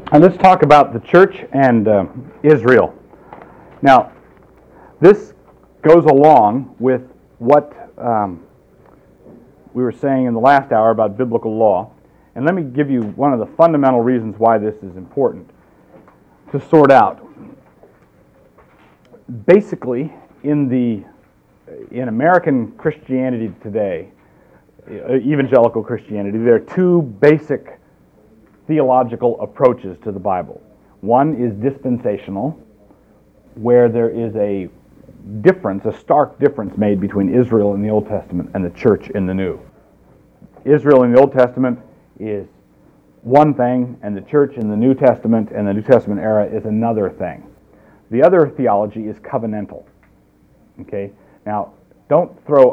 And let's talk about the church and Israel. Now, this goes along with what we were saying in the last hour about biblical law. And let me give you one of the fundamental reasons why this is important to sort out. Basically, in American Christianity today, evangelical Christianity, there are two basic theological approaches to the Bible. One is dispensational, where there is a difference, a stark difference made between Israel in the Old Testament and the church in the New. Israel in the Old Testament is one thing, and the church in the New Testament and the New Testament era is another thing. The other theology is covenantal. Okay? Now, don't throw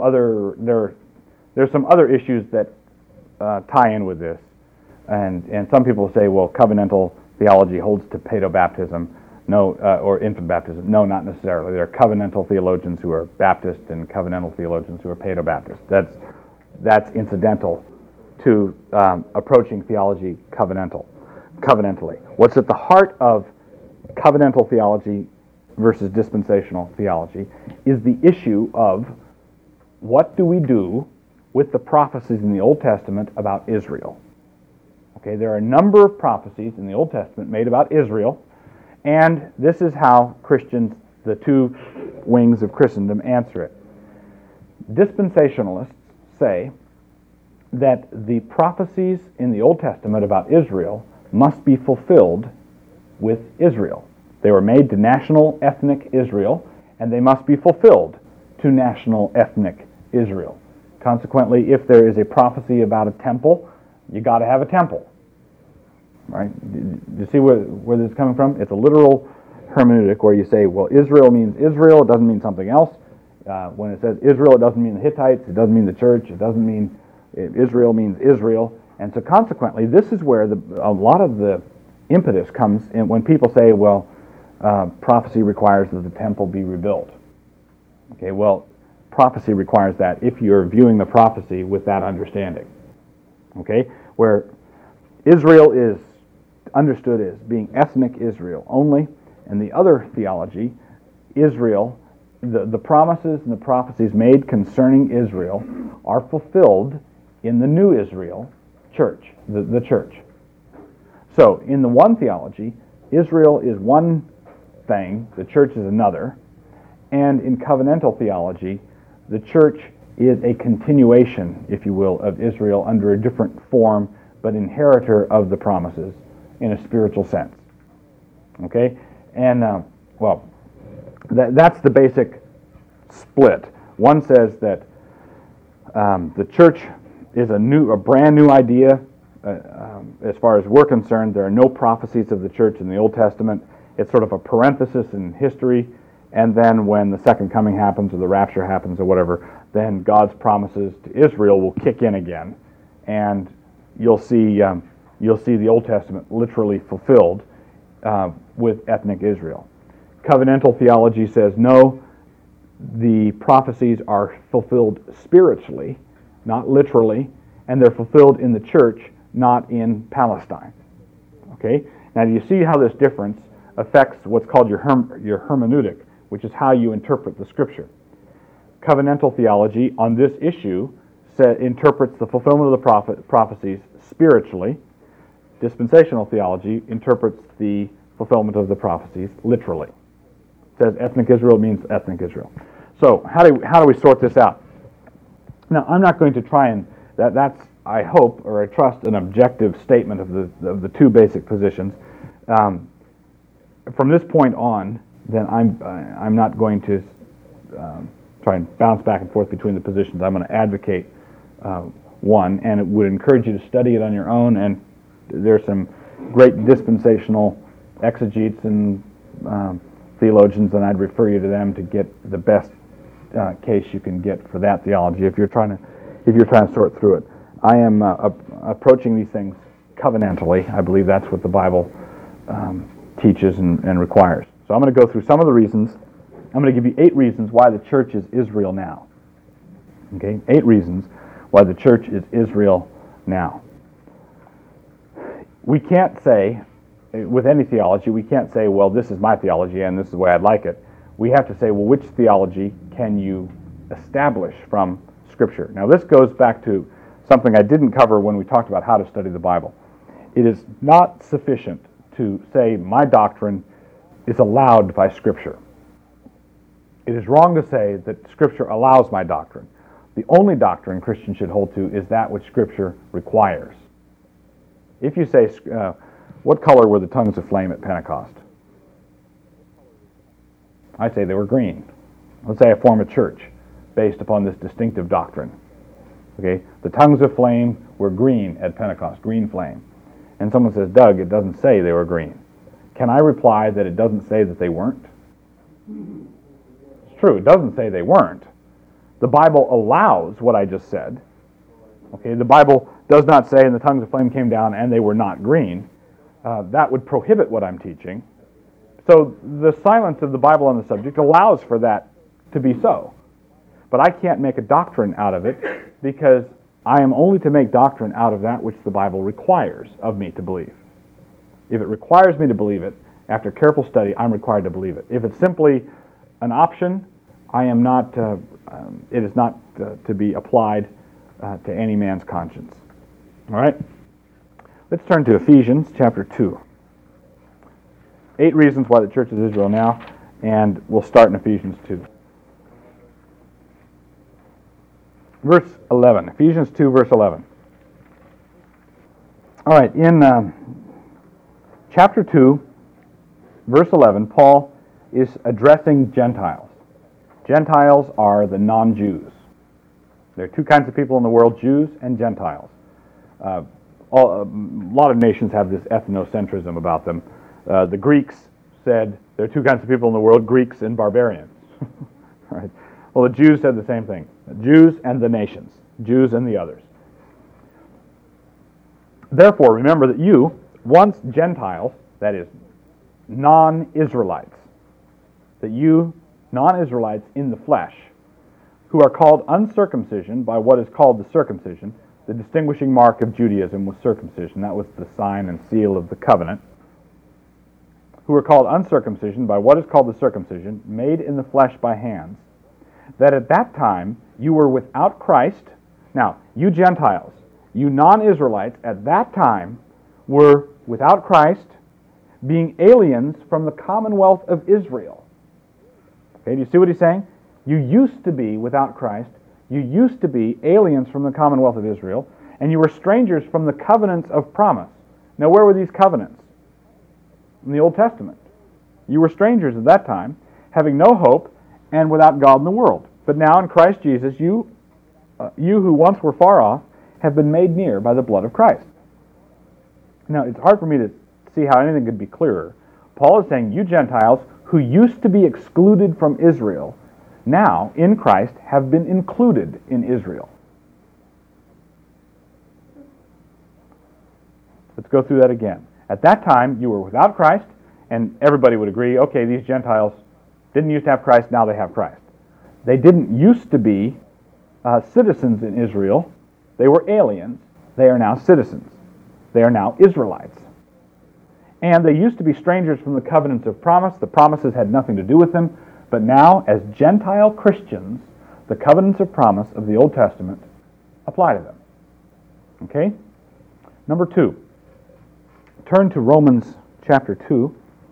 there's some other issues that tie in with this. And some people say, well, covenantal theology holds to paedobaptism, or infant baptism. No, not necessarily. There are covenantal theologians who are Baptist and covenantal theologians who are paedobaptist. That's incidental to approaching theology covenantally. What's at the heart of covenantal theology versus dispensational theology is the issue of what do we do with the prophecies in the Old Testament about Israel. Okay, there are a number of prophecies in the Old Testament made about Israel, and this is how Christians, the two wings of Christendom, answer it. Dispensationalists say that the prophecies in the Old Testament about Israel must be fulfilled with Israel. They were made to national ethnic Israel, and they must be fulfilled to national ethnic Israel. Consequently, if there is a prophecy about a temple, you got to have a temple. Right? Do you see where this is coming from? It's a literal hermeneutic where you say, well, Israel means Israel, it doesn't mean something else. When it says Israel, it doesn't mean the Hittites, it doesn't mean the church, it doesn't mean Israel means Israel. And so consequently, this is where a lot of the impetus comes in when people say, well, prophecy requires that the temple be rebuilt. Okay, well, prophecy requires that if you're viewing the prophecy with that understanding. Okay, where Israel is understood as being ethnic Israel only, and the other theology, Israel, the promises and the prophecies made concerning Israel are fulfilled in the new Israel church, the church. So, in the one theology, Israel is one thing, the church is another, and in covenantal theology, the church is a continuation, if you will, of Israel under a different form, but inheritor of the promises in a spiritual sense. Okay? And, that's the basic split. One says that the church is a brand new idea. As far as we're concerned, there are no prophecies of the church in the Old Testament. It's sort of a parenthesis in history, and then when the second coming happens or the rapture happens or whatever, then God's promises to Israel will kick in again, and you'll see the Old Testament literally fulfilled with ethnic Israel. Covenantal theology says no, the prophecies are fulfilled spiritually, not literally, and they're fulfilled in the church, not in Palestine. Okay? Now, do you see how this difference affects what's called your hermeneutic, which is how you interpret the Scripture? Covenantal theology on this issue interprets the fulfillment of the prophecies spiritually. Dispensational theology interprets the fulfillment of the prophecies literally. It says ethnic Israel means ethnic Israel. So how do we sort this out? Now, I'm not going to try and that's I hope or I trust an objective statement of the two basic positions. From this point on, then I'm not going to try and bounce back and forth between the positions. I'm going to advocate one, and it would encourage you to study it on your own. And there's some great dispensational exegetes and theologians, and I'd refer you to them to get the best case you can get for that theology if you're trying to sort through it. I am approaching these things covenantally. I believe that's what the Bible teaches and requires. So I'm going to go through some of the reasons. I'm going to give you 8 reasons why the church is Israel now. Okay, 8 reasons why the church is Israel now. We can't say, with any theology, we can't say, well, this is my theology and this is the way I'd like it. We have to say, well, which theology can you establish from Scripture? Now, this goes back to something I didn't cover when we talked about how to study the Bible. It is not sufficient to say my doctrine is allowed by Scripture. It is wrong to say that Scripture allows my doctrine. The only doctrine Christians should hold to is that which Scripture requires. If you say, what color were the tongues of flame at Pentecost? I say they were green. Let's say I form a church based upon this distinctive doctrine. Okay, the tongues of flame were green at Pentecost, green flame. And someone says, Doug, it doesn't say they were green. Can I reply that it doesn't say that they weren't? It's true, it doesn't say they weren't. The Bible allows what I just said. Okay, the Bible does not say, and the tongues of flame came down and they were not green. That would prohibit what I'm teaching. So the silence of the Bible on the subject allows for that to be so. But I can't make a doctrine out of it because I am only to make doctrine out of that which the Bible requires of me to believe. If it requires me to believe it, after careful study, I'm required to believe it. If it's simply an option, I am not. It is not to be applied to any man's conscience. All right? Let's turn to Ephesians chapter 2. 8 reasons why the church is Israel now, and we'll start in Ephesians 2. Verse 11. Ephesians 2, verse 11. All right, in chapter 2, verse 11, Paul is addressing Gentiles. Gentiles are the non-Jews. There are two kinds of people in the world, Jews and Gentiles. A lot of nations have this ethnocentrism about them. The Greeks said there are two kinds of people in the world, Greeks and barbarians. Right? Well, the Jews said the same thing. The Jews and the nations. Jews and the others. Therefore, remember that you, once Gentiles, that is, non-Israelites, that you, non-Israelites in the flesh, who are called uncircumcision by what is called the circumcision, the distinguishing mark of Judaism was circumcision. That was the sign and seal of the covenant. Who are called uncircumcision by what is called the circumcision, made in the flesh by hands, that at that time you were without Christ. Now, you Gentiles, you non-Israelites, at that time were without Christ, being aliens from the commonwealth of Israel. Okay, do you see what he's saying? You used to be without Christ. You used to be aliens from the commonwealth of Israel, and you were strangers from the covenants of promise. Now, where were these covenants? In the Old Testament. You were strangers at that time, having no hope and without God in the world. But now in Christ Jesus, you who once were far off have been made near by the blood of Christ. Now, it's hard for me to see how anything could be clearer. Paul is saying, you Gentiles who used to be excluded from Israel, now, in Christ, have been included in Israel. Let's go through that again. At that time, you were without Christ, and everybody would agree, okay, these Gentiles didn't used to have Christ, now they have Christ. They didn't used to be citizens in Israel. They were aliens. They are now citizens. They are now Israelites. And they used to be strangers from the covenants of promise. The promises had nothing to do with them. But now, as Gentile Christians, the covenants of promise of the Old Testament apply to them. Okay? Number 2. Turn to Romans chapter 2.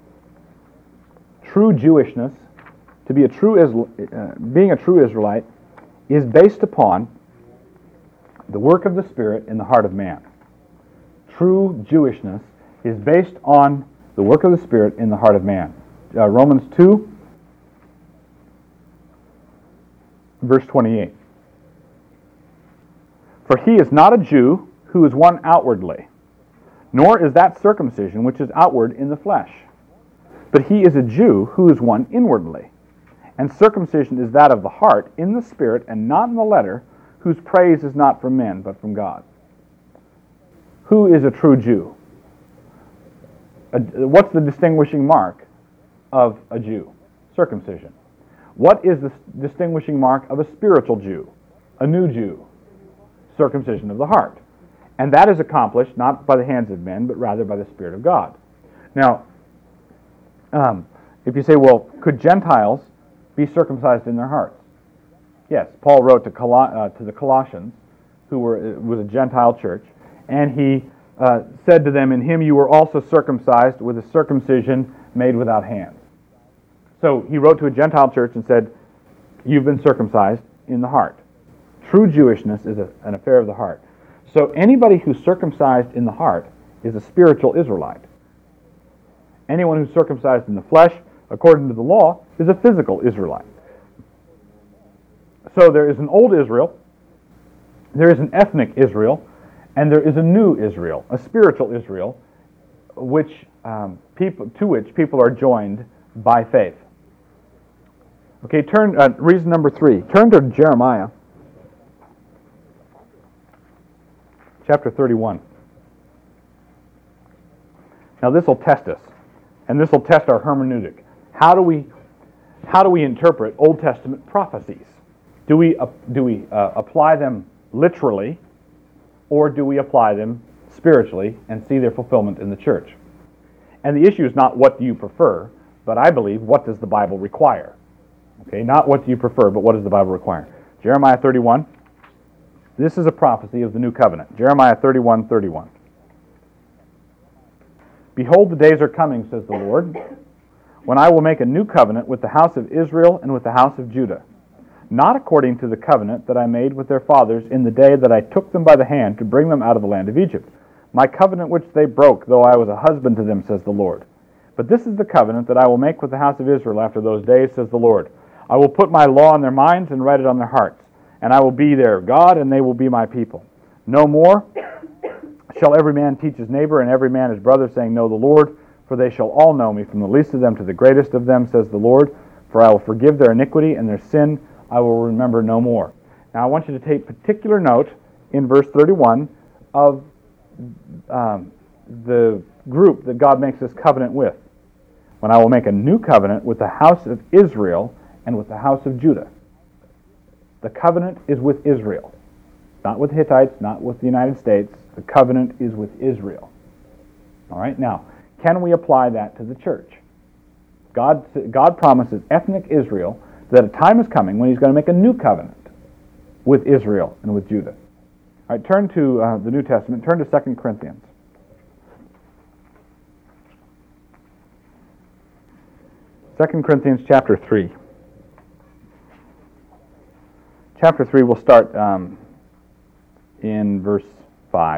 True Jewishness, to be being a true Israelite, is based upon the work of the Spirit in the heart of man. True Jewishness is based on the work of the Spirit in the heart of man. Romans 2, verse 28. For he is not a Jew who is one outwardly, nor is that circumcision which is outward in the flesh. But he is a Jew who is one inwardly. And circumcision is that of the heart, in the spirit, and not in the letter, whose praise is not from men, but from God. Who is a true Jew? What's the distinguishing mark of a Jew? Circumcision. What is the distinguishing mark of a spiritual Jew? A new Jew? Circumcision of the heart. And that is accomplished not by the hands of men, but rather by the Spirit of God. Now, if you say, well, could Gentiles be circumcised in their hearts? Yes, Paul wrote to the Colossians, who was a Gentile church, and he said to them, "In him you were also circumcised with a circumcision made without hands." So he wrote to a Gentile church and said, "You've been circumcised in the heart." True Jewishness is an affair of the heart. So anybody who's circumcised in the heart is a spiritual Israelite. Anyone who's circumcised in the flesh, according to the law, is a physical Israelite. So there is an old Israel, there is an ethnic Israel, and there is a new Israel, a spiritual Israel, to which people are joined by faith. Okay, reason number 3. Turn to Jeremiah, chapter 31. Now this will test us, and this will test our hermeneutic. How do we interpret Old Testament prophecies? Do we apply them literally, or do we apply them spiritually and see their fulfillment in the church? And the issue is not what do you prefer, but I believe what does the Bible require? Okay, not what do you prefer, but what does the Bible require? Jeremiah 31. This is a prophecy of the new covenant. Jeremiah 31:31. "Behold, the days are coming, says the Lord, when I will make a new covenant with the house of Israel and with the house of Judah, not according to the covenant that I made with their fathers in the day that I took them by the hand to bring them out of the land of Egypt. My covenant which they broke, though I was a husband to them, says the Lord. But this is the covenant that I will make with the house of Israel after those days, says the Lord. I will put my law in their minds and write it on their hearts, and I will be their God, and they will be my people. No more shall every man teach his neighbor and every man his brother, saying, Know the Lord, for they shall all know me, from the least of them to the greatest of them, says the Lord. For I will forgive their iniquity, and their sin I will remember no more." Now I want you to take particular note in verse 31 of the group that God makes this covenant with. "When I will make a new covenant with the house of Israel and with the house of Judah." The covenant is with Israel. Not with Hittites, not with the United States. The covenant is with Israel. All right, now, can we apply that to the church? God promises ethnic Israel that a time is coming when he's going to make a new covenant with Israel and with Judah. All right, turn to the New Testament. Turn to 2 Corinthians. 2 Corinthians chapter 3. Chapter 3, we'll start in verse 5.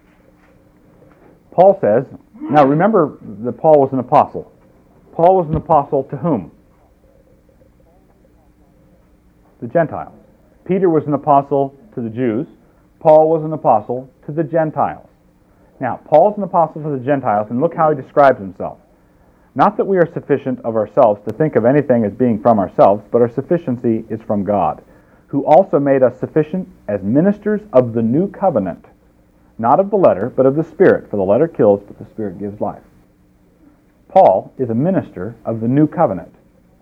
Paul says, now remember that Paul was an apostle. Paul was an apostle to whom? The Gentiles. Peter was an apostle to the Jews. Paul was an apostle to the Gentiles. Now, Paul's an apostle to the Gentiles, and look how he describes himself. Not that we are sufficient of ourselves to think of anything as being from ourselves, but our sufficiency is from God, who also made us sufficient as ministers of the new covenant, not of the letter, but of the Spirit, for the letter kills, but the Spirit gives life. Paul is a minister of the new covenant.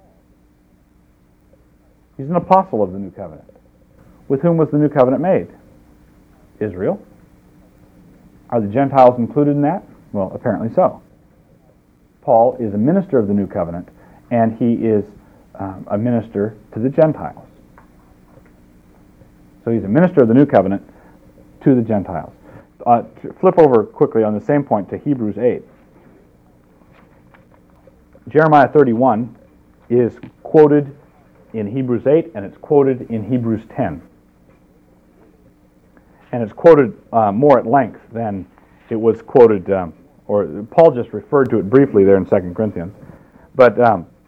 He's an apostle of the new covenant. With whom was the new covenant made? Israel. Are the Gentiles included in that? Well, apparently so. Paul is a minister of the new covenant, and he is a minister to the Gentiles. So he's a minister of the new covenant to the Gentiles. Flip over quickly on the same point to Hebrews 8. Jeremiah 31 is quoted in Hebrews 8, and it's quoted in Hebrews 10. And it's quoted more at length than it was quoted, or Paul just referred to it briefly there in 2 Corinthians. But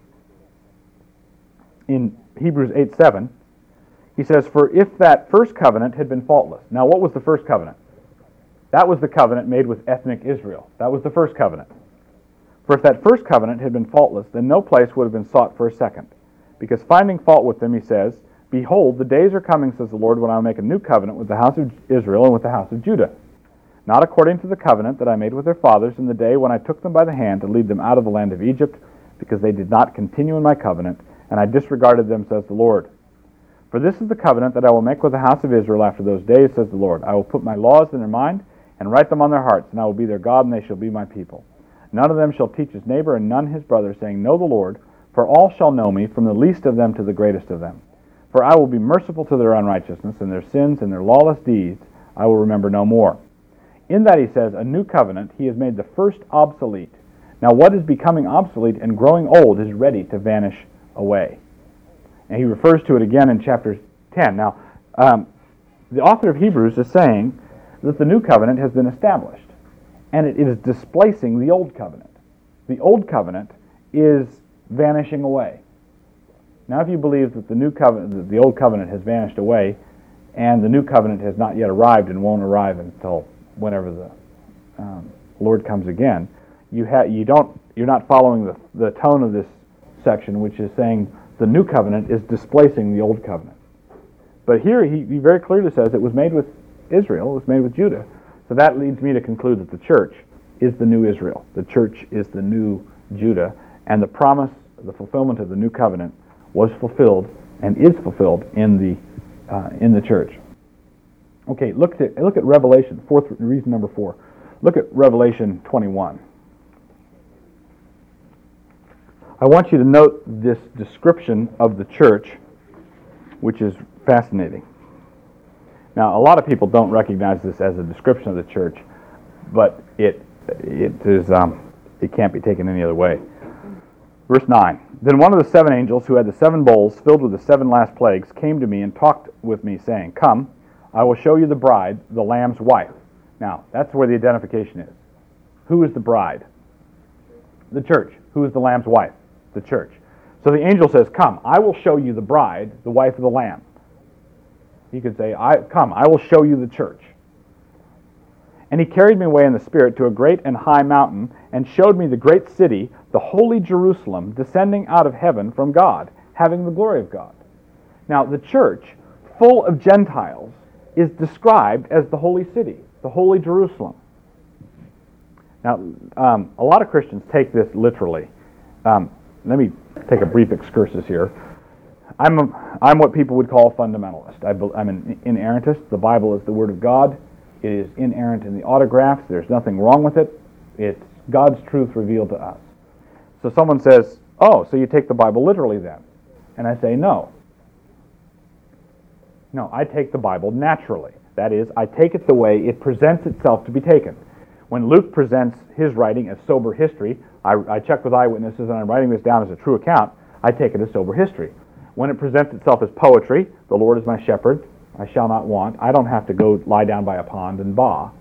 in Hebrews 8:7, he says, "For if that first covenant had been faultless." Now, what was the first covenant? That was the covenant made with ethnic Israel. That was the first covenant. "For if that first covenant had been faultless, then no place would have been sought for a second. Because finding fault with them, he says, Behold, the days are coming, says the Lord, when I will make a new covenant with the house of Israel and with the house of Judah. Not according to the covenant that I made with their fathers in the day when I took them by the hand to lead them out of the land of Egypt, because they did not continue in my covenant, and I disregarded them, says the Lord. For this is the covenant that I will make with the house of Israel after those days, says the Lord. I will put my laws in their mind and write them on their hearts, and I will be their God, and they shall be my people. None of them shall teach his neighbor, and none his brother, saying, Know the Lord, for all shall know me, from the least of them to the greatest of them. For I will be merciful to their unrighteousness, and their sins and their lawless deeds I will remember no more. In that he says, a new covenant, he has made the first obsolete. Now what is becoming obsolete and growing old is ready to vanish away. And he refers to it again in chapter 10. Now, the author of Hebrews is saying that the new covenant has been established, and it is displacing the old covenant. The old covenant is vanishing away. Now, if you believe that the old covenant has vanished away, and the new covenant has not yet arrived and won't arrive until whenever the Lord comes again, you're not following the tone of this section, which is saying the new covenant is displacing the old covenant. But here he very clearly says it was made with Israel, it was made with Judah. So that leads me to conclude that the church is the new Israel. The church is the new Judah, and the promise, the fulfillment of the new covenant was fulfilled and is fulfilled in the church. Okay, look at Revelation. Reason number 4. Look at Revelation 21. I want you to note this description of the church, which is fascinating. Now, a lot of people don't recognize this as a description of the church, but it can't be taken any other way. Verse 9. Then one of the 7 angels who had the 7 bowls filled with the 7 last plagues came to me and talked with me, saying, Come, I will show you the bride, the Lamb's wife. Now, that's where the identification is. Who is the bride? The church. Who is the Lamb's wife? The church. So the angel says, Come, I will show you the bride, the wife of the Lamb. He could say, Come, I will show you the church. And he carried me away in the Spirit to a great and high mountain, and showed me the great city, the holy Jerusalem, descending out of heaven from God, having the glory of God. Now, the church, full of Gentiles, is described as the holy city, the holy Jerusalem. Now, a lot of Christians take this literally. Let me take a brief excursus here. I'm what people would call a fundamentalist. I'm an inerrantist. The Bible is the Word of God. It is inerrant in the autographs. There's nothing wrong with it. It's God's truth revealed to us. So someone says, oh, so you take the Bible literally then? And I say, no. No, I take the Bible naturally. That is, I take it the way it presents itself to be taken. When Luke presents his writing as sober history, I check with eyewitnesses and I'm writing this down as a true account, I take it as sober history. When it presents itself as poetry, the Lord is my shepherd, I shall not want, I don't have to go lie down by a pond and baa.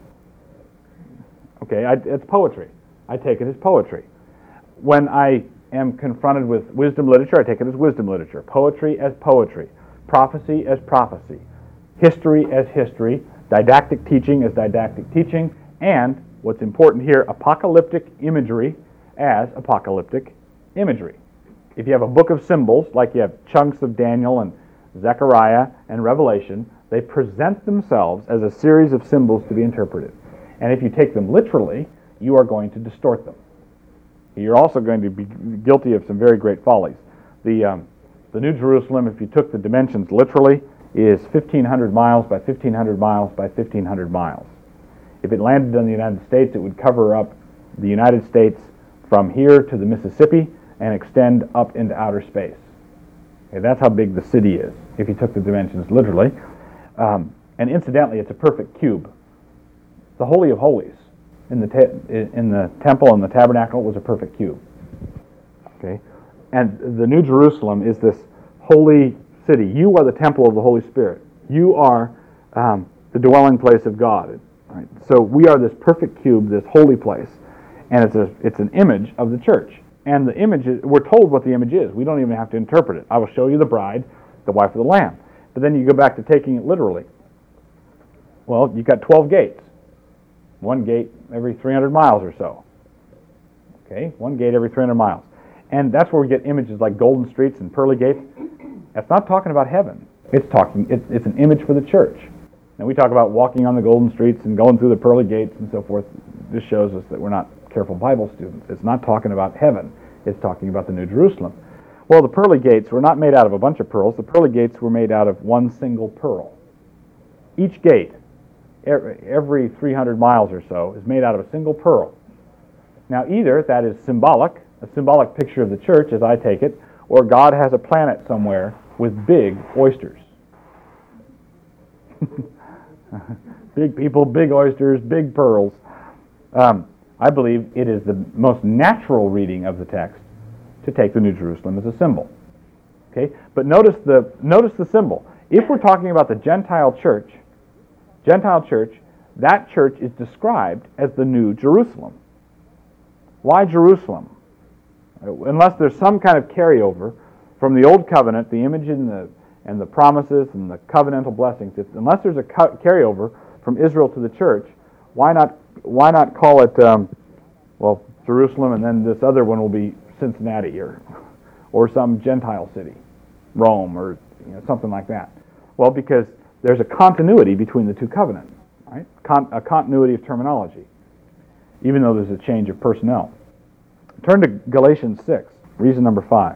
Okay, it's poetry. I take it as poetry. When I am confronted with wisdom literature, I take it as wisdom literature. Poetry as poetry. Prophecy as prophecy. History as history. Didactic teaching as didactic teaching. And, what's important here, apocalyptic imagery as apocalyptic imagery. If you have a book of symbols, like you have chunks of Daniel and Zechariah and Revelation, they present themselves as a series of symbols to be interpreted. And if you take them literally, you are going to distort them. You're also going to be guilty of some very great follies. The New Jerusalem, if you took the dimensions literally, is 1,500 miles by 1,500 miles by 1,500 miles. If it landed in the United States, it would cover up the United States from here to the Mississippi and extend up into outer space. Okay, that's how big the city is, if you took the dimensions literally. And incidentally, it's a perfect cube. The Holy of Holies in the temple and the tabernacle was a perfect cube. Okay, and the New Jerusalem is this holy city. You are the temple of the Holy Spirit. You are the dwelling place of God. Right? So we are this perfect cube, this holy place, and it's an image of the church. And the image we're told what the image is. We don't even have to interpret it. I will show you the bride, the wife of the Lamb. But then you go back to taking it literally. Well, you've got 12 gates. One gate every 300 miles or so. Okay, one gate every 300 miles. And that's where we get images like golden streets and pearly gates. That's not talking about heaven. It's an image for the church. And we talk about walking on the golden streets and going through the pearly gates and so forth. This shows us that we're not careful Bible students. It's not talking about heaven. It's talking about the New Jerusalem. Well, the pearly gates were not made out of a bunch of pearls. The pearly gates were made out of one single pearl. Each gate, every 300 miles or so, is made out of a single pearl. Now either that is symbolic, a symbolic picture of the church as I take it, or God has a planet somewhere with big oysters. Big people, big oysters, big pearls. I believe it is the most natural reading of the text to take the New Jerusalem as a symbol. Okay, but notice the symbol. If we're talking about the Gentile church, that church is described as the New Jerusalem. Why Jerusalem? Unless there's some kind of carryover from the Old Covenant, the image and the promises and the covenantal blessings. Unless there's a carryover from Israel to the church, why not call it Jerusalem, and then this other one will be Cincinnati or some Gentile city, Rome, or something like that. Well, because there's a continuity between the two covenants, right? A continuity of terminology, even though there's a change of personnel. Turn to Galatians 6, reason number 5.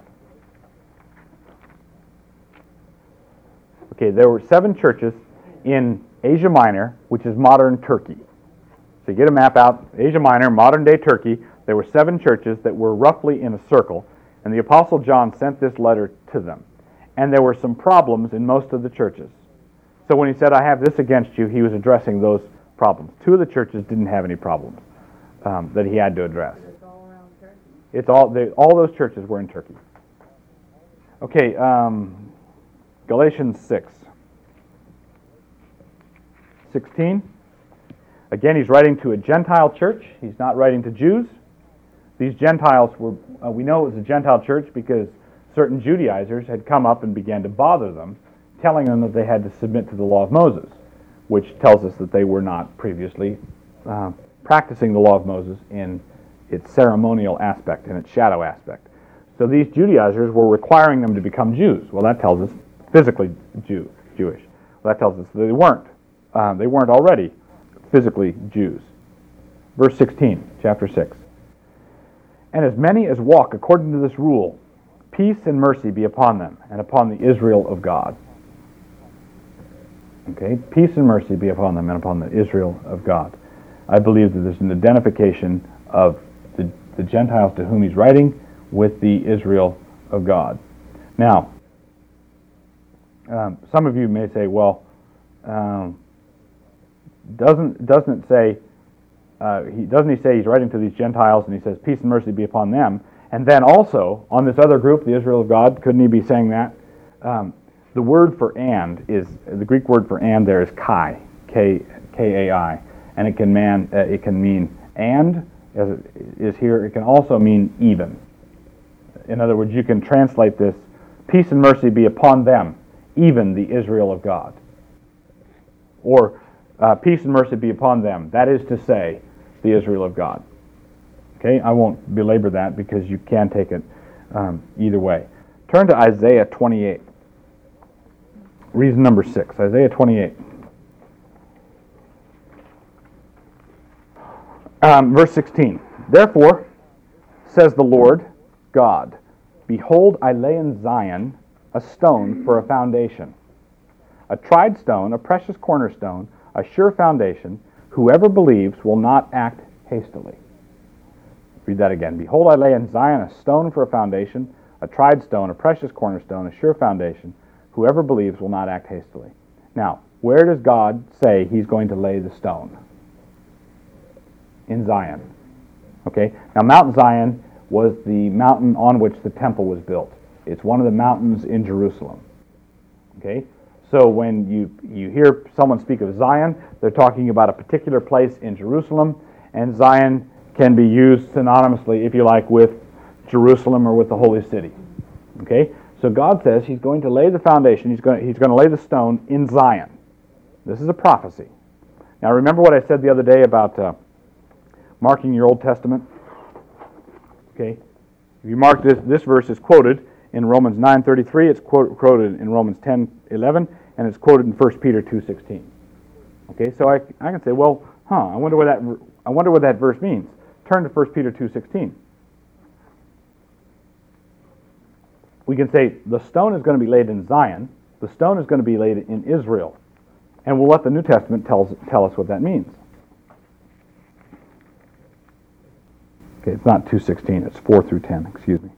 Okay, there were 7 churches in Asia Minor, which is modern Turkey. So you get a map out, Asia Minor, modern-day Turkey. There were 7 churches that were roughly in a circle, and the Apostle John sent this letter to them. And there were some problems in most of the churches. So when he said, I have this against you, he was addressing those problems. 2 of the churches didn't have any problems that he had to address. It's all around Turkey. All those churches were in Turkey. Okay, Galatians 6:16. Again, he's writing to a Gentile church. He's not writing to Jews. These Gentiles were, we know it was a Gentile church because certain Judaizers had come up and began to bother them, telling them that they had to submit to the law of Moses, which tells us that they were not previously practicing the law of Moses in its ceremonial aspect, in its shadow aspect. So these Judaizers were requiring them to become Jews. Well, that tells us physically Jewish. Well, that tells us that they weren't. They weren't already physically Jews. Verse 16, chapter 6. And as many as walk according to this rule, peace and mercy be upon them and upon the Israel of God. Okay, peace and mercy be upon them and upon the Israel of God. I believe that there's an identification of the Gentiles to whom he's writing with the Israel of God. Now, some of you may say, well, doesn't he say he's writing to these Gentiles and he says peace and mercy be upon them, and then also on this other group, the Israel of God? Couldn't he be saying that? The word for and is the Greek word for and there is kai, K-A-I, and it can mean and as it is here. It can also mean even. In other words, you can translate this peace and mercy be upon them, even the Israel of God, or peace and mercy be upon them. That is to say, the Israel of God. Okay, I won't belabor that because you can take it either way. Turn to Isaiah 28. Reason number 6, Isaiah 28. Verse 16. Therefore, says the Lord God, behold, I lay in Zion a stone for a foundation, a tried stone, a precious cornerstone, a sure foundation. Whoever believes will not act hastily. Read that again. Behold, I lay in Zion a stone for a foundation, a tried stone, a precious cornerstone, a sure foundation. Whoever believes will not act hastily. Now, where does God say he's going to lay the stone? In Zion. Okay? Now, Mount Zion was the mountain on which the temple was built. It's one of the mountains in Jerusalem. Okay? So when you hear someone speak of Zion, they're talking about a particular place in Jerusalem, and Zion can be used synonymously, if you like, with Jerusalem or with the holy city. Okay? So God says he's going to lay the foundation, he's going to lay the stone in Zion. This is a prophecy. Now remember what I said the other day about marking your Old Testament? Okay? If you mark this verse is quoted in Romans 9:33, it's quoted in Romans 10:11, and it's quoted in 1 Peter 2:16. Okay, so I can say, well, I wonder what that verse means. Turn to 1 Peter 2:16. We can say the stone is going to be laid in Zion. The stone is going to be laid in Israel, and we'll let the New Testament tell us what that means. Okay, it's not 2:16, it's 4 through 10, excuse me.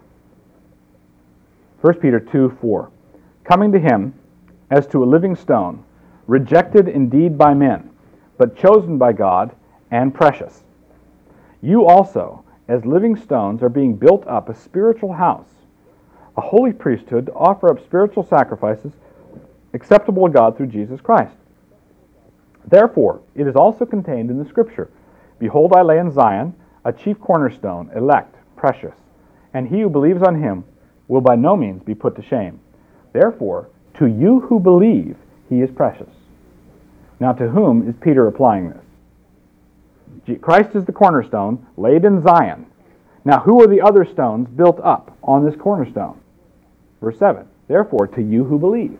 1 Peter 2:4. Coming to him as to a living stone, rejected indeed by men, but chosen by God and precious. You also, as living stones, are being built up a spiritual house, a holy priesthood, to offer up spiritual sacrifices acceptable to God through Jesus Christ. Therefore, it is also contained in the Scripture, Behold, I lay in Zion a chief cornerstone, elect, precious, and he who believes on him will by no means be put to shame. Therefore, to you who believe, he is precious. Now, to whom is Peter applying this? Christ is the cornerstone, laid in Zion. Now, who are the other stones built up on this cornerstone? Verse 7. Therefore, to you who believe.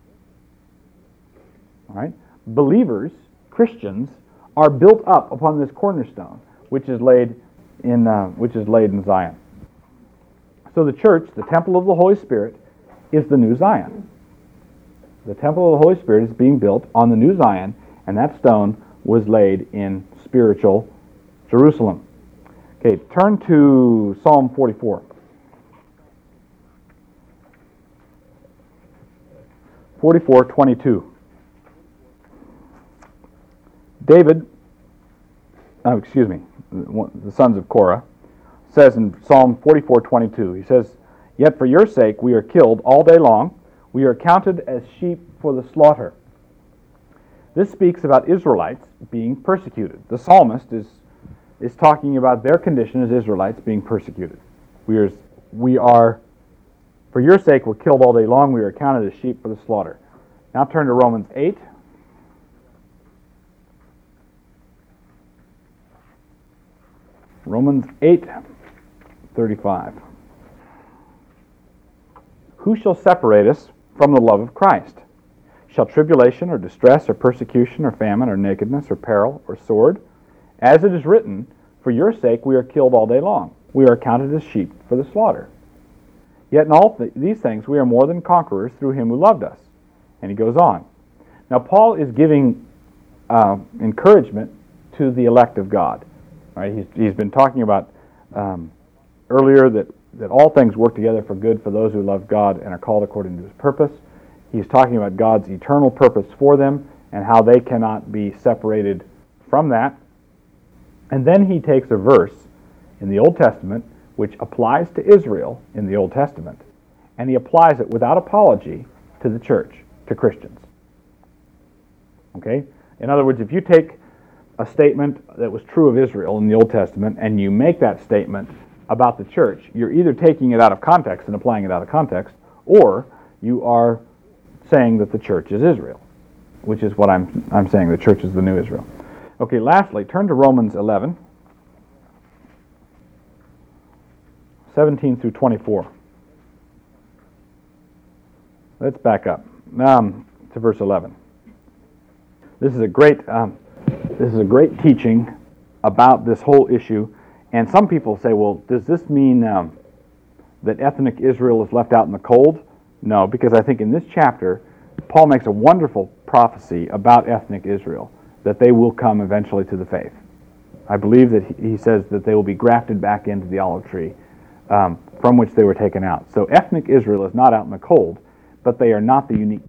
All right? Believers, Christians, are built up upon this cornerstone, which is laid in Zion. So the church, the temple of the Holy Spirit, is the new Zion. The temple of the Holy Spirit is being built on the new Zion, and that stone was laid in spiritual Jerusalem. Okay, turn to Psalm 44. 44:22. David, the sons of Korah, says in Psalm 44:22, he says, Yet for your sake we are killed all day long. We are counted as sheep for the slaughter. This speaks about Israelites being persecuted. The psalmist is talking about their condition as Israelites being persecuted. We are, for your sake, we're killed all day long. We are counted as sheep for the slaughter. Now turn to Romans 8. Romans 8:35. Who shall separate us from the love of Christ? Shall tribulation or distress or persecution or famine or nakedness or peril or sword? As it is written, For your sake we are killed all day long. We are accounted as sheep for the slaughter. Yet in all these things we are more than conquerors through him who loved us. And he goes on. Now Paul is giving encouragement to the elect of God. Right? He's been talking about earlier that all things work together for good for those who love God and are called according to his purpose. He's talking about God's eternal purpose for them and how they cannot be separated from that. And then he takes a verse in the Old Testament which applies to Israel in the Old Testament, and he applies it without apology to the church, to Christians. Okay? In other words, if you take a statement that was true of Israel in the Old Testament and you make that statement about the church, you're either taking it out of context and applying it out of context, or you are saying that the church is Israel, which is what I'm saying. The church is the new Israel. Okay, lastly, turn to Romans 11, 17 through 24. Let's back up to verse 11. This is a great teaching about this whole issue. And some people say, well, does this mean that ethnic Israel is left out in the cold? No, because I think in this chapter, Paul makes a wonderful prophecy about ethnic Israel, that they will come eventually to the faith. I believe that he says that they will be grafted back into the olive tree from which they were taken out. So ethnic Israel is not out in the cold, but they are not the unique.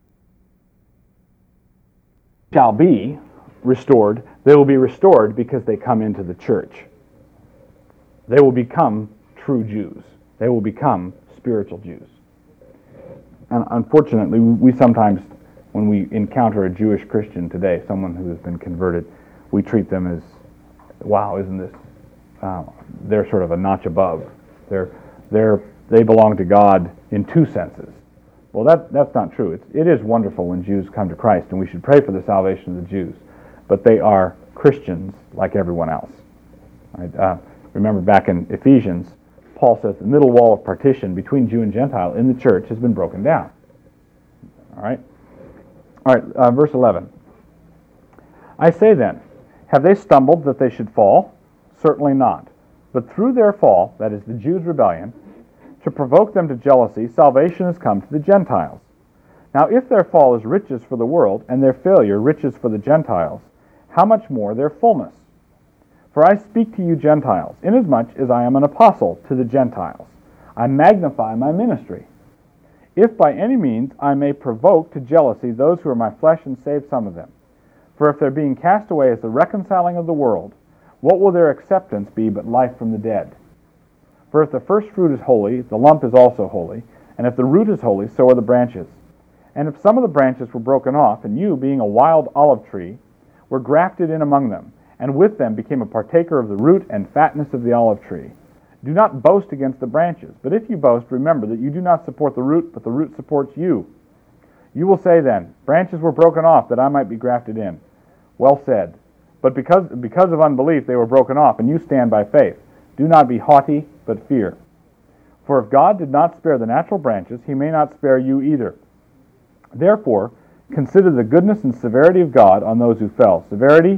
Shall be restored. They will be restored because they come into the church. They will become true Jews. They will become spiritual Jews. And unfortunately, we sometimes, when we encounter a Jewish Christian today, someone who has been converted, we treat them as, wow, isn't this, they're sort of a notch above. They belong to God in two senses. Well, that's not true. It is wonderful when Jews come to Christ, and we should pray for the salvation of the Jews. But they are Christians like everyone else. Right? Remember back in Ephesians, Paul says the middle wall of partition between Jew and Gentile in the church has been broken down. All right, verse 11. I say then, have they stumbled that they should fall? Certainly not. But through their fall, that is the Jews' rebellion, to provoke them to jealousy, salvation has come to the Gentiles. Now if their fall is riches for the world, and their failure riches for the Gentiles, how much more their fullness? For I speak to you Gentiles, inasmuch as I am an apostle to the Gentiles. I magnify my ministry. If by any means I may provoke to jealousy those who are my flesh and save some of them. For if their being cast away is the reconciling of the world, what will their acceptance be but life from the dead? For if the first fruit is holy, the lump is also holy, and if the root is holy, so are the branches. And if some of the branches were broken off, and you, being a wild olive tree, were grafted in among them, and with them became a partaker of the root and fatness of the olive tree. Do not boast against the branches, but if you boast, remember that you do not support the root, but the root supports you. You will say then, branches were broken off that I might be grafted in. Well said. But because of unbelief they were broken off, and you stand by faith. Do not be haughty, but fear. For if God did not spare the natural branches, he may not spare you either. Therefore, consider the goodness and severity of God on those who fell. Severity,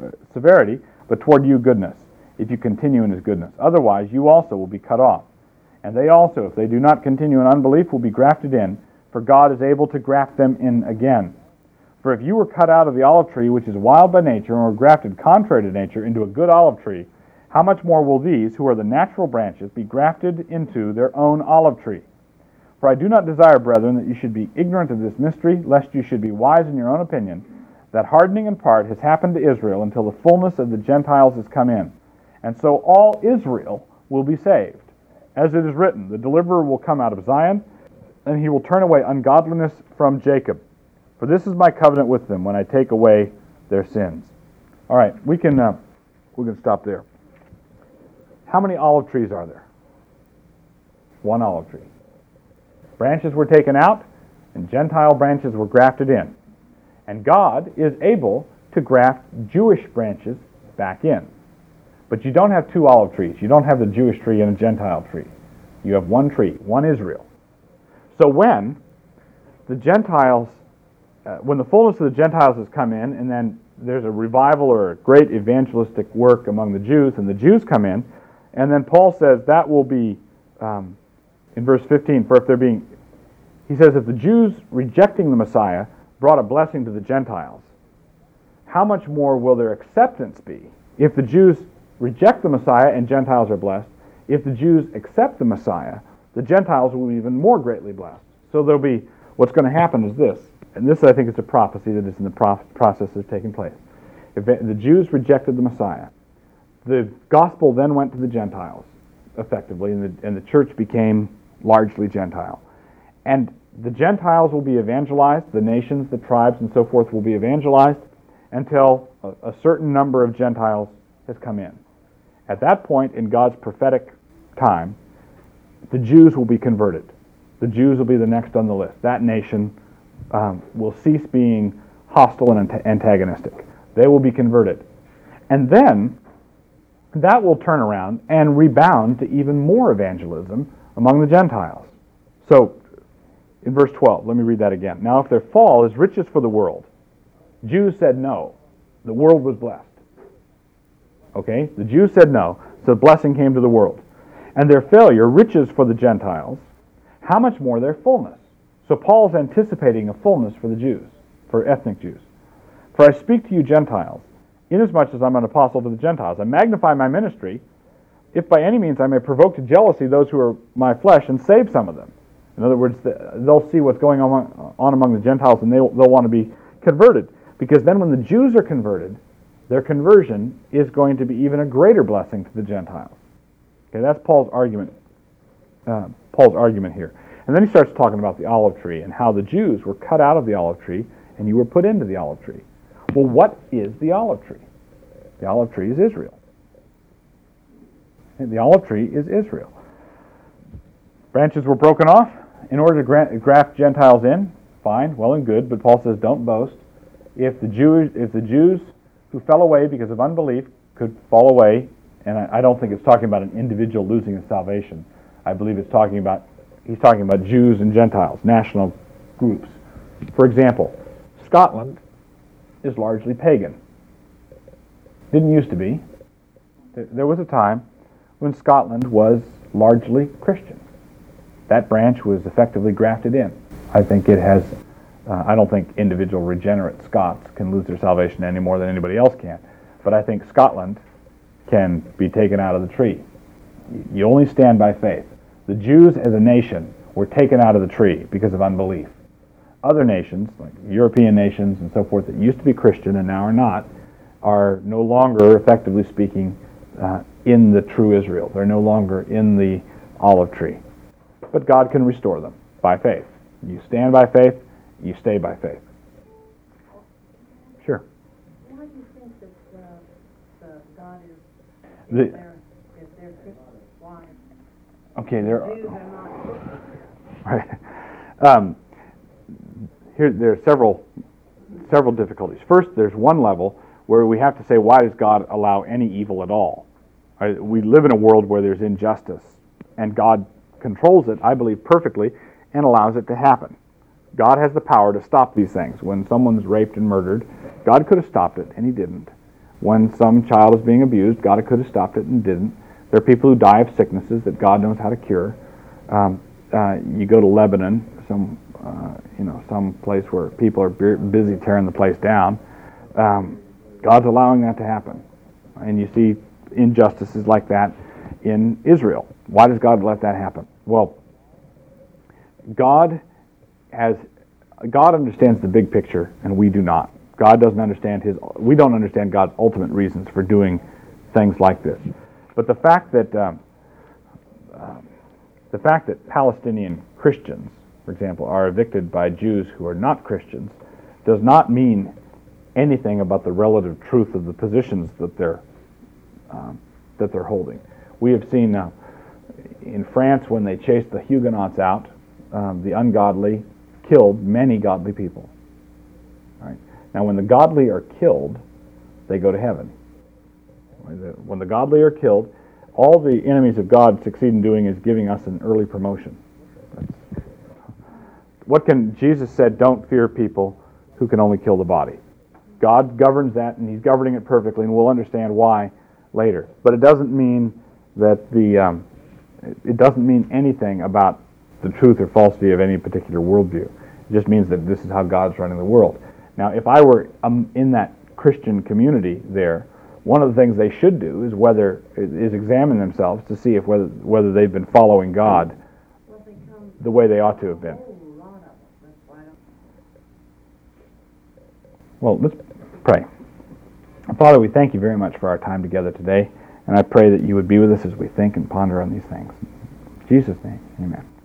but toward you goodness, if you continue in his goodness. Otherwise, you also will be cut off. And they also, if they do not continue in unbelief, will be grafted in, for God is able to graft them in again. For if you were cut out of the olive tree, which is wild by nature, and were grafted contrary to nature into a good olive tree, how much more will these, who are the natural branches, be grafted into their own olive tree? For I do not desire, brethren, that you should be ignorant of this mystery, lest you should be wise in your own opinion, that hardening in part has happened to Israel until the fullness of the Gentiles has come in. And so all Israel will be saved. As it is written, the deliverer will come out of Zion, and he will turn away ungodliness from Jacob. For this is my covenant with them when I take away their sins. All right, we can stop there. How many olive trees are there? One olive tree. Branches were taken out, and Gentile branches were grafted in. And God is able to graft Jewish branches back in. But you don't have two olive trees. You don't have the Jewish tree and a Gentile tree. You have one tree, one Israel. So when the Gentiles, when the fullness of the Gentiles has come in, and then there's a revival or a great evangelistic work among the Jews, and the Jews come in, and then Paul says that will be, in verse 15, for if they're being, he says, if the Jews rejecting the Messiah brought a blessing to the Gentiles, how much more will their acceptance be? If the Jews reject the Messiah and Gentiles are blessed, if the Jews accept the Messiah, the Gentiles will be even more greatly blessed. So there'll be, what's going to happen is this, and this I think is a prophecy that is in the process that's taking place. If the Jews rejected the Messiah, the gospel then went to the Gentiles, effectively, and the church became largely Gentile. And the Gentiles will be evangelized, the nations, the tribes, and so forth will be evangelized until a certain number of Gentiles has come in. At that point, in God's prophetic time, the Jews will be converted. The Jews will be the next on the list. That nation will cease being hostile and antagonistic. They will be converted. And then that will turn around and rebound to even more evangelism among the Gentiles. So, in verse 12, let me read that again. Now, if their fall is riches for the world, Jews said no. The world was blessed. Okay? The Jews said no, so blessing came to the world. And their failure, riches for the Gentiles, how much more their fullness? So Paul's anticipating a fullness for the Jews, for ethnic Jews. For I speak to you Gentiles, inasmuch as I'm an apostle to the Gentiles. I magnify my ministry, if by any means I may provoke to jealousy those who are my flesh and save some of them. In other words, they'll see what's going on among the Gentiles, and they'll want to be converted. Because then when the Jews are converted, their conversion is going to be even a greater blessing to the Gentiles. Okay, that's Paul's argument. Paul's argument here. And then he starts talking about the olive tree and how the Jews were cut out of the olive tree and you were put into the olive tree. Well, what is the olive tree? The olive tree is Israel. And the olive tree is Israel. Branches were broken off in order to graft Gentiles in. Fine, well and good, but Paul says don't boast. If the Jews who fell away because of unbelief could fall away, and I don't think it's talking about an individual losing his salvation. I believe he's talking about Jews and Gentiles, national groups. For example, Scotland is largely pagan. Didn't used to be. There was a time when Scotland was largely Christian. That branch was effectively grafted in. I think it has, I don't think individual regenerate Scots can lose their salvation any more than anybody else can, but I think Scotland can be taken out of the tree. You only stand by faith. The Jews as a nation were taken out of the tree because of unbelief. Other nations, like European nations and so forth, that used to be Christian and now are not, are no longer, effectively speaking, in the true Israel. They're no longer in the olive tree. But God can restore them by faith. You stand by faith, you stay by faith. Sure. Why do you think that God is if they're Christians? Why? Okay, Jews are not Christians. right. There are several difficulties. First, there's one level where we have to say, why does God allow any evil at all? We live in a world where there's injustice, and God controls it, I believe, perfectly, and allows it to happen. God has the power to stop these things. When someone's raped and murdered, God could have stopped it, and he didn't. When some child is being abused, God could have stopped it and didn't. There are people who die of sicknesses that God knows how to cure. You go to Lebanon, some place where people are busy tearing the place down. God's allowing that to happen. And you see injustices like that in Israel. Why does God let that happen? Well, God understands the big picture, and we do not. We don't understand God's ultimate reasons for doing things like this. But the fact that Palestinian Christians, for example, are evicted by Jews who are not Christians does not mean anything about the relative truth of the positions that they're holding. We have seen in France, when they chased the Huguenots out, the ungodly killed many godly people. Right? Now, when the godly are killed, they go to heaven. When the godly are killed, all the enemies of God succeed in doing is giving us an early promotion. Jesus said, don't fear people who can only kill the body. God governs that, and he's governing it perfectly, and we'll understand why later. But it doesn't mean that it doesn't mean anything about the truth or falsity of any particular worldview. It just means that this is how God's running the world. Now, if I were in that Christian community there, one of the things they should do is examine themselves to see whether they've been following God the way they ought to have been. Well, let's pray. Father, we thank you very much for our time together today, and I pray that you would be with us as we think and ponder on these things. In Jesus' name, amen.